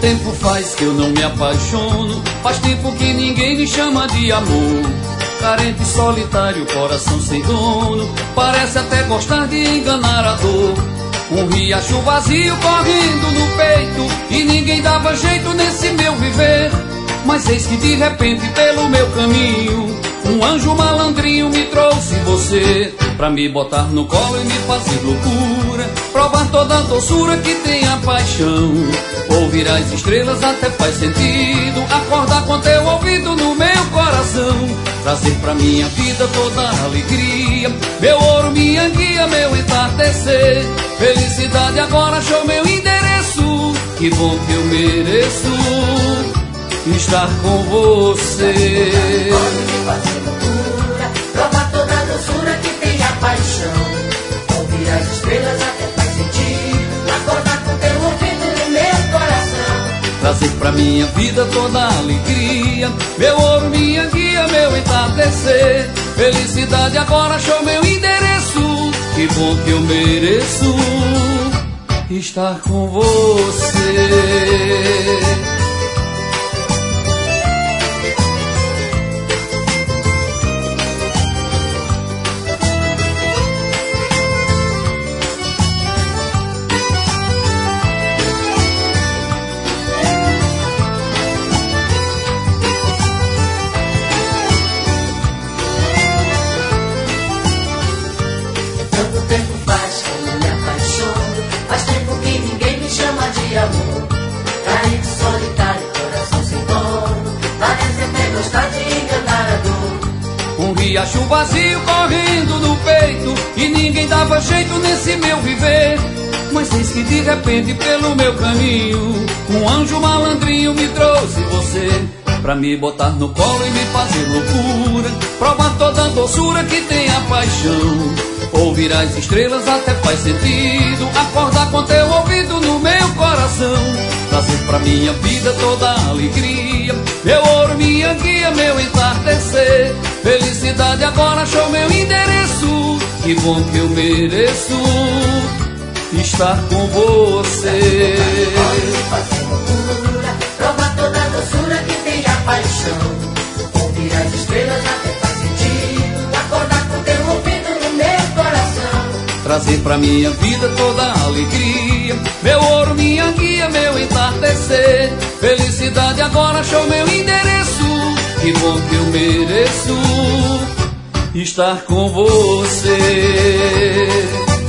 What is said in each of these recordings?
tempo faz que eu não me apaixono, faz tempo que ninguém me chama de amor. Carente e solitário, coração sem dono, parece até gostar de enganar a dor. Um riacho vazio correndo no peito, e ninguém dava jeito nesse meu viver. Mas eis que de repente pelo meu caminho, um anjo malandrinho me trouxe você, pra me botar no colo e me fazer loucura, provar toda a doçura que tem a paixão. Ouvir as estrelas até faz sentido, acordar com teu ouvido no meu coração, trazer pra minha vida toda a alegria, meu ouro, minha guia, meu entardecer. Felicidade agora achou meu endereço, que bom que eu mereço estar com você. Pode me fazer loucura, provar toda a doçura que tem a paixão. Ouvir as estrelas até faz sentido, acordar com teu ouvido no meu coração, trazer pra minha vida toda a alegria, meu ouro, minha guia, meu entardecer. Felicidade agora achou meu endereço, que bom que eu mereço estar com você. Riacho vazio correndo no peito, e ninguém dava jeito nesse meu viver. Mas eis que de repente pelo meu caminho, um anjo malandrinho me trouxe você, pra me botar no colo e me fazer loucura, provar toda a doçura que tem a paixão. Ouvir as estrelas até faz sentido, acordar com teu ouvido no meu coração, trazer pra minha vida toda a alegria, meu ouro, minha guia, meu entardecer. Felicidade agora achou meu endereço, que bom que eu mereço estar com você. Pode fazer loucura, provar toda a doçura que tem a paixão. Ouvir as estrelas até faz sentido, acordar com teu ouvido no meu coração, trazer pra minha vida toda a alegria, meu ouro, minha guia, meu entardecer. Felicidade agora achou meu endereço, que bom que eu mereço estar com você.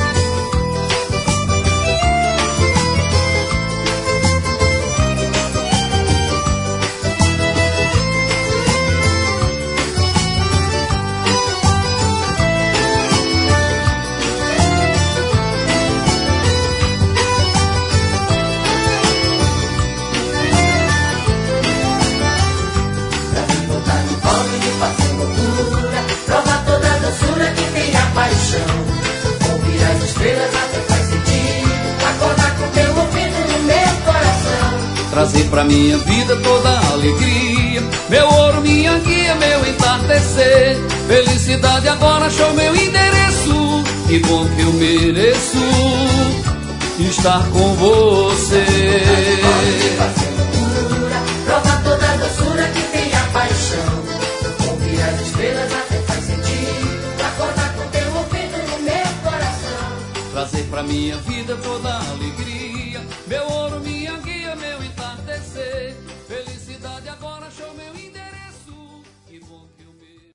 Trazer pra minha vida toda a alegria, meu ouro, minha guia, meu entardecer. Felicidade agora achou meu endereço, que bom que eu mereço estar com você. Pode fazer loucura, provar toda a doçura que tem a paixão. Ouvir as estrelas até faz sentido, acordar com teu ouvido no meu coração, trazer pra minha vida toda a alegria,